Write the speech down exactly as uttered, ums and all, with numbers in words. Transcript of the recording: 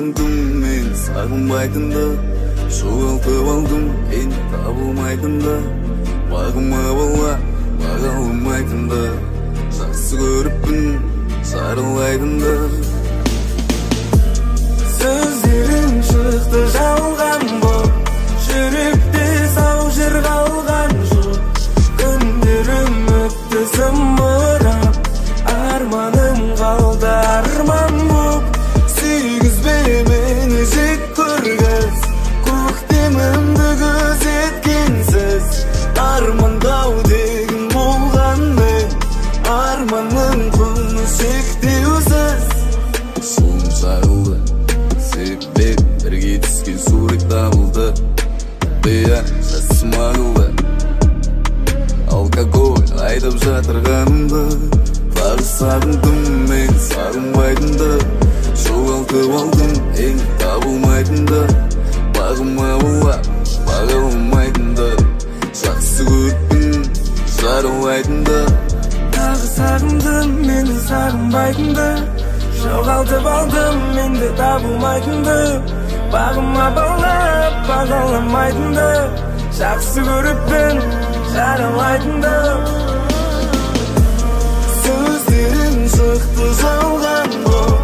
сағындым мен сағынбайтынды, жоғалтып алдым мен табылмайтынды, бағыма бола баға алмайтынды, жақсы көріппін жарылайтынды. Сөздерің шықты жалған боп, жүректе сау жыр қалған жоқ. Күндерім өтті зымырап, арманым қалды арман боп. Сүйгізбе мені жек көргіз, көктемімді күзеткенсіз. Армандау деген болғанмен, арманның құны шектеусіз. Суым шағылды, себеп бірге түскен сурет табылды. Бея жасым ағылды, алкоголь айдап жатырғанымды. Тағы сағындым мен сағынбайтынды, жоғалтып алдым мен табылмайтынды, бағыма бола баға алмайтынды, жақсы көріппін жарылайтынды. Тағы сағындым мені сағынбайтынды, жоғалтып алдым менде табылмайтынды, бағыма бола бағаламайтынды, жақсы көріппін жарылайтынды. Сөздерің шықты жалған боп,